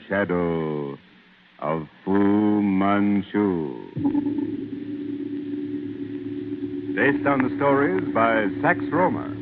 shadow of Fu Manchu. Based on the stories by Sax Rohmer.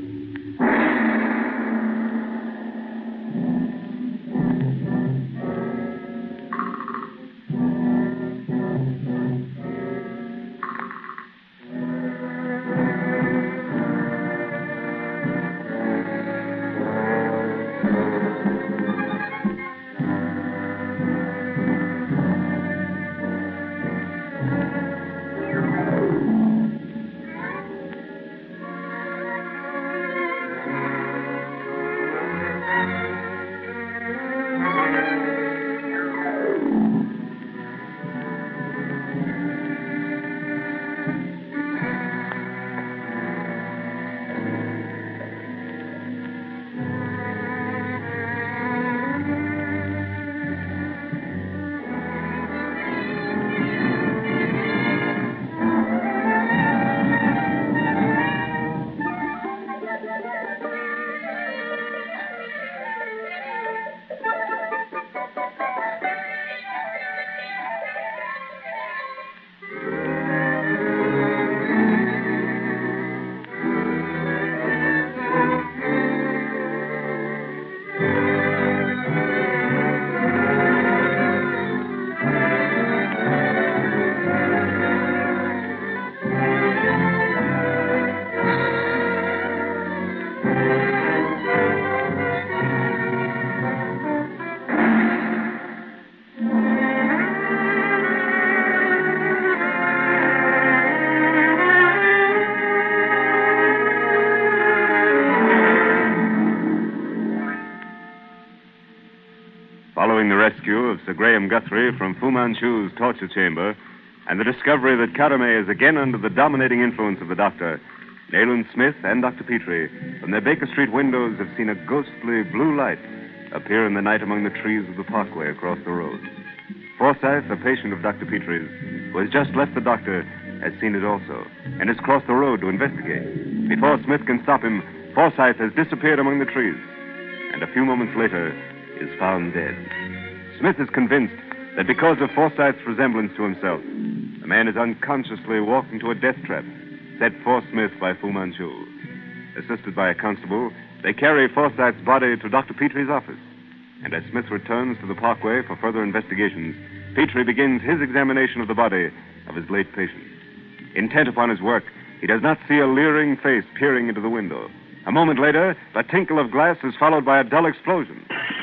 Following the rescue of Sir Graham Guthrie from Fu Manchu's torture chamber and the discovery that Karame is again under the dominating influence of the doctor, Nayland Smith and Dr. Petrie from their Baker Street windows have seen a ghostly blue light appear in the night among the trees of the parkway across the road. Forsyth, a patient of Dr. Petrie's, who has just left the doctor, has seen it also and has crossed the road to investigate. Before Smith can stop him, Forsyth has disappeared among the trees and a few moments later is found dead. Smith is convinced that because of Forsyth's resemblance to himself, the man is unconsciously walked into a death trap set for Smith by Fu Manchu. Assisted by a constable, they carry Forsyth's body to Dr. Petrie's office. And as Smith returns to the parkway for further investigations, Petrie begins his examination of the body of his late patient. Intent upon his work, he does not see a leering face peering into the window. A moment later, the tinkle of glass is followed by a dull explosion.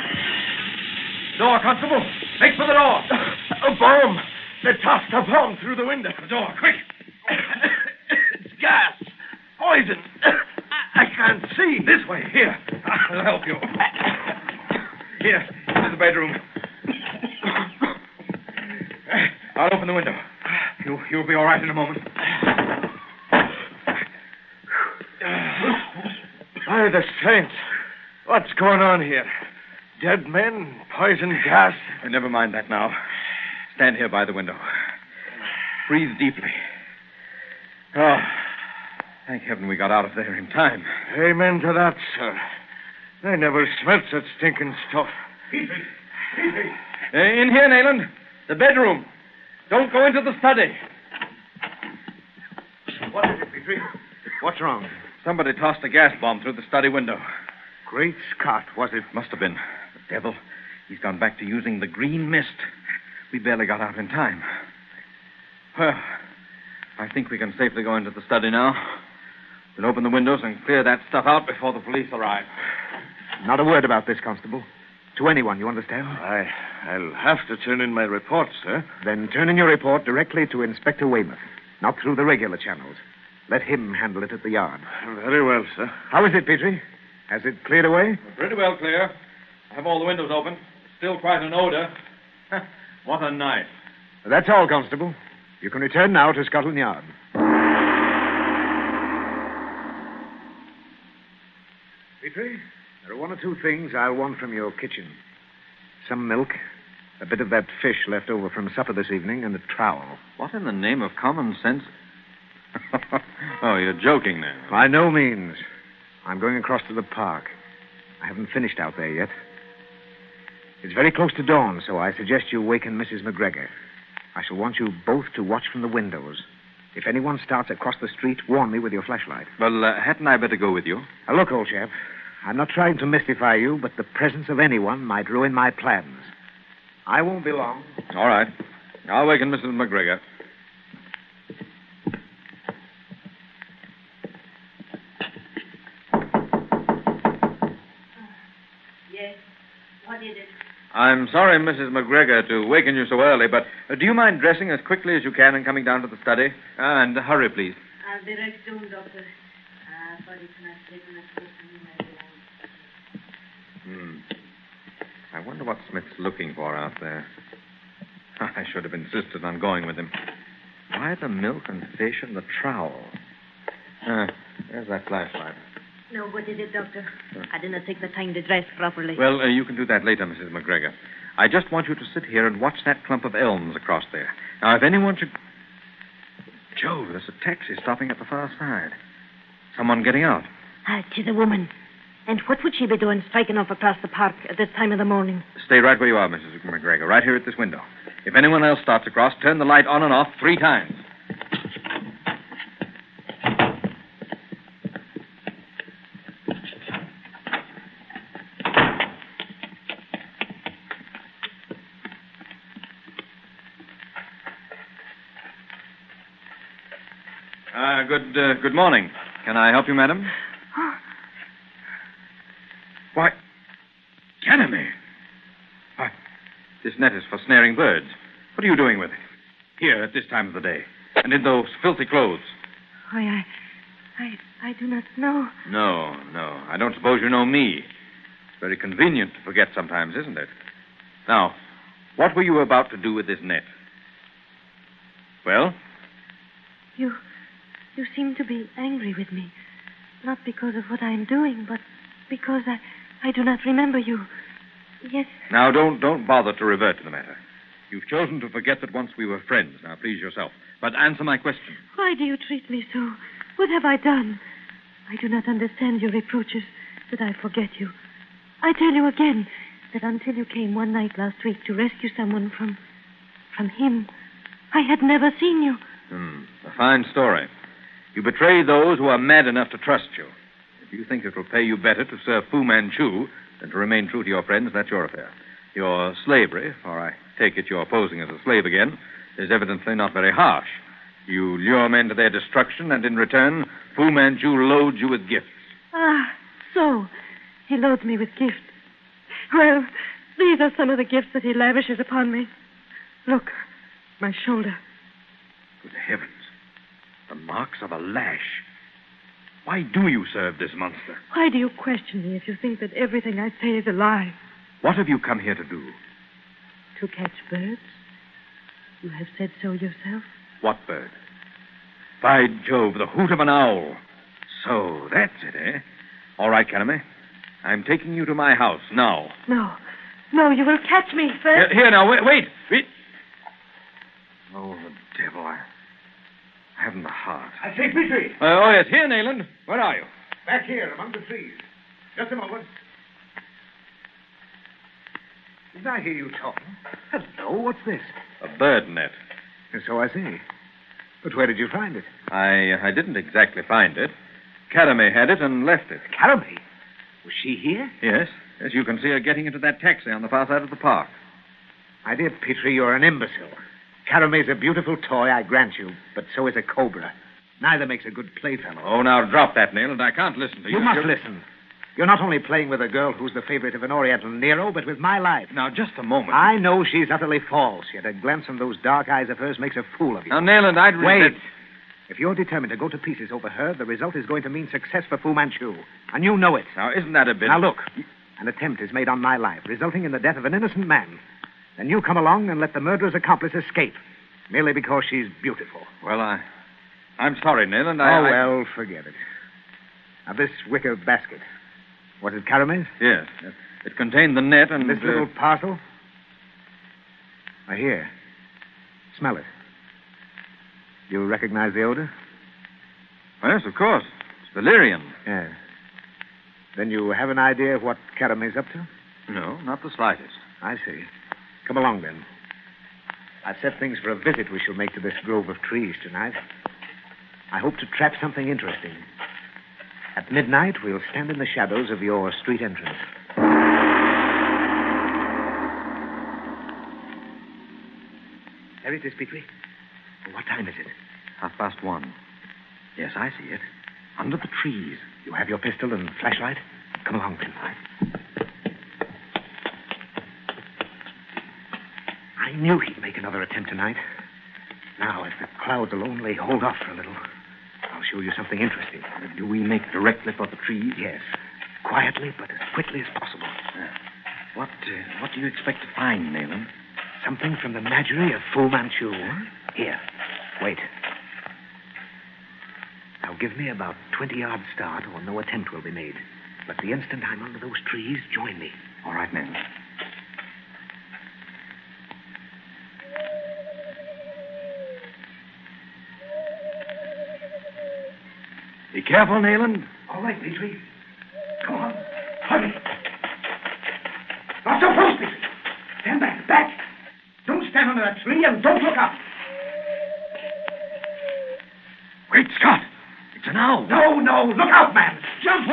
Door, Constable! Make for the door! A bomb! They tossed a bomb through the window. The door, quick! It's gas! Poison! I can't see. This way, here. I'll help you. Here, into the bedroom. I'll open the window. You'll be all right in a moment. By the saints! What's going on here? Dead men? Poison gas? Never mind that now. Stand here by the window. Breathe deeply. Oh, thank heaven we got out of there in time. Amen to that, sir. I never smelt such stinking stuff. In here, Nayland. The bedroom. Don't go into the study. What is it, Petrie? What's wrong? Somebody tossed a gas bomb through the study window. Great Scott, was it? Must have been. The devil. He's gone back to using the green mist. We barely got out in time. Well, I think we can safely go into the study now. We'll open the windows and clear that stuff out before the police arrive. Not a word about this, Constable. To anyone, you understand? I'll have to turn in my report, sir. Then turn in your report directly to Inspector Weymouth, not through the regular channels. Let him handle it at the yard. Very well, sir. How is it, Petrie? Has it cleared away? Pretty well clear. I have all the windows open. Still quite an odor. What a night. That's all, Constable. You can return now to Scotland Yard. Petrie, there are one or two things I'll want from your kitchen. Some milk, a bit of that fish left over from supper this evening, and a trowel. What in the name of common sense? Oh, you're joking now. By no means. I'm going across to the park. I haven't finished out there yet. It's very close to dawn, so I suggest you waken Mrs. McGregor. I shall want you both to watch from the windows. If anyone starts across the street, warn me with your flashlight. Well, hadn't I better go with you? Now, look, old chap, I'm not trying to mystify you, but the presence of anyone might ruin my plans. I won't be long. All right. I'll waken Mrs. McGregor. Yes. What is it? I'm sorry, Mrs. McGregor, to waken you so early, but do you mind dressing as quickly as you can and coming down to the study? And hurry, please. I'll be right soon, Doctor. Body cannot sleep in I wonder what Smith's looking for out there. I should have insisted on going with him. Why the milk and fish and the trowel? There's that flashlight. No, what is it, Doctor? I didn't take the time to dress properly. Well, you can do that later, Mrs. McGregor. I just want you to sit here and watch that clump of elms across there. Now, if anyone should... Jove, there's a taxi stopping at the far side. Someone getting out. She's a woman. And what would she be doing striking off across the park at this time of the morning? Stay right where you are, Mrs. McGregor, right here at this window. If anyone else starts across, turn the light on and off 3 times. Good morning. Can I help you, madam? Why, Ganymede. Why, this net is for snaring birds. What are you doing with it? Here at this time of the day. And in those filthy clothes. Why, I do not know. No. I don't suppose you know me. It's very convenient to forget sometimes, isn't it? Now, what were you about to do with this net? Well? You seem to be angry with me. Not because of what I am doing, but because I do not remember you. Yes. Now, don't bother to revert to the matter. You've chosen to forget that once we were friends. Now, please yourself. But answer my question. Why do you treat me so? What have I done? I do not understand your reproaches that I forget you. I tell you again that until you came one night last week to rescue someone from him, I had never seen you. A fine story. You betray those who are mad enough to trust you. If you think it will pay you better to serve Fu Manchu than to remain true to your friends, that's your affair. Your slavery, for I take it you're posing as a slave again, is evidently not very harsh. You lure men to their destruction, and in return, Fu Manchu loads you with gifts. So he loads me with gifts. Well, these are some of the gifts that he lavishes upon me. Look, my shoulder. Good heavens. The marks of a lash. Why do you serve this monster? Why do you question me if you think that everything I say is a lie? What have you come here to do? To catch birds. You have said so yourself. What bird? By Jove, the hoot of an owl. So, that's it, eh? All right, Ganymede. I'm taking you to my house now. No, you will catch me first. Here now, wait. Oh, the devil, I haven't the heart. I say, Petrie. Oh, yes, here, Nayland. Where are you? Back here, among the trees. Just a moment. Did I hear you talking? Hello, what's this? A bird net. So I see. But where did you find it? I didn't exactly find it. Karame had it and left it. Karame? Was she here? Yes. As you can see her getting into that taxi on the far side of the park. My dear Petrie, you're an imbecile. Karame's a beautiful toy, I grant you, but so is a cobra. Neither makes a good playfellow. Oh, now drop that, Nayland. I can't listen to you. You must listen. You're not only playing with a girl who's the favorite of an Oriental Nero, but with my life. Now, just a moment. I know she's utterly false, yet a glance from those dark eyes of hers makes a fool of you. Now, Nayland, I'd... Wait. If you're determined to go to pieces over her, the result is going to mean success for Fu Manchu. And you know it. Now, isn't that a bit... Now, look. An attempt is made on my life, resulting in the death of an innocent man. Then you come along and let the murderer's accomplice escape, merely because she's beautiful. Well, I'm sorry, Nayland. Well, forget it. Now, this wicker basket. Was it Karame's? Yes. It contained the net and... This little parcel? Here. Smell it. You recognize the odor? Yes, of course. It's valerian. Yes. Then you have an idea of what Karame's up to? No, not the slightest. I see. Come along, then. I've set things for a visit we shall make to this grove of trees tonight. I hope to trap something interesting. At midnight, we'll stand in the shadows of your street entrance. There it is, Petrie. What time is it? 1:30. Yes, I see it. Under the trees. You have your pistol and flashlight? Come along, then. I knew he'd make another attempt tonight. Now, if the clouds will only hold off for a little, I'll show you something interesting. Do we make directly for the trees? Yes. Quietly, but as quickly as possible. What do you expect to find, Nayland? Something from the menagerie of Fu Manchu. Here. Wait. Now, give me about 20 yards start, or no attempt will be made. But the instant I'm under those trees, join me. All right, Nayland. Be careful, Nayland. All right, Petrie. Come on. Hurry. Not so close, Petrie. Stand back. Back. Don't stand under that tree and don't look up. Great Scott! It's an owl. No. Look out, man. Jump.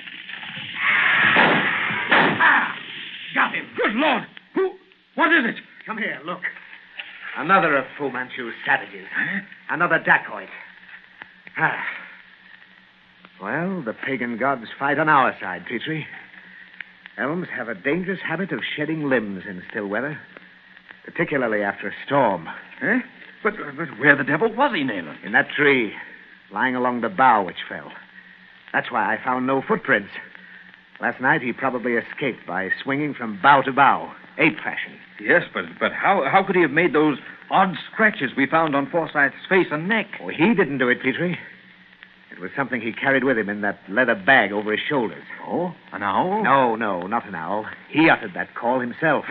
Got him. Good Lord! What is it? Come here, look. Another of Fu Manchu's savages. Another dacoit. Well, the pagan gods fight on our side, Petrie. Elms have a dangerous habit of shedding limbs in still weather, particularly after a storm. But where the devil was he, Nayland? In that tree, lying along the bough which fell. That's why I found no footprints. Last night, he probably escaped by swinging from bough to bough, ape fashion. Yes, but how could he have made those odd scratches we found on Forsyth's face and neck? Oh, he didn't do it, Petrie. It was something he carried with him in that leather bag over his shoulders. Oh, an owl? No, not an owl. He uttered that call himself.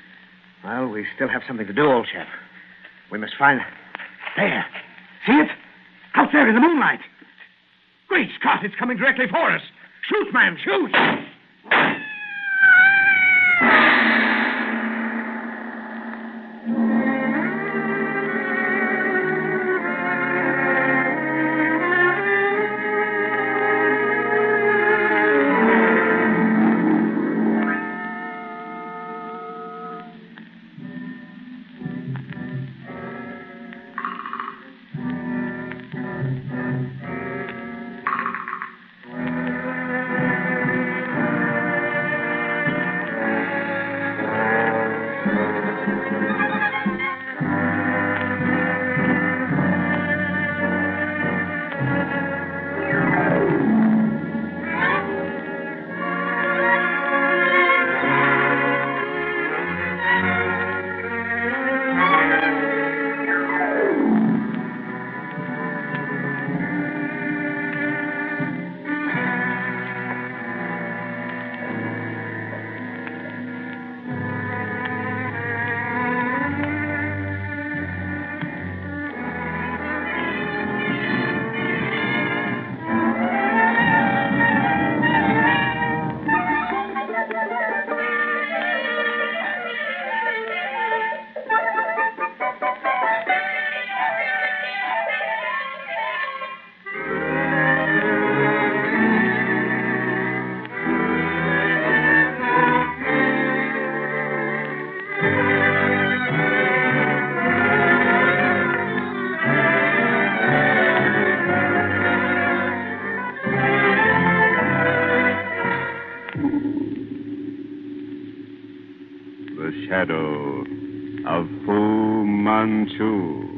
Well, we still have something to do, old chap. We must find... There. See it? Out there in the moonlight. Great Scott, it's coming directly for us. Shoot, man, shoot! The shadow of Fu Manchu.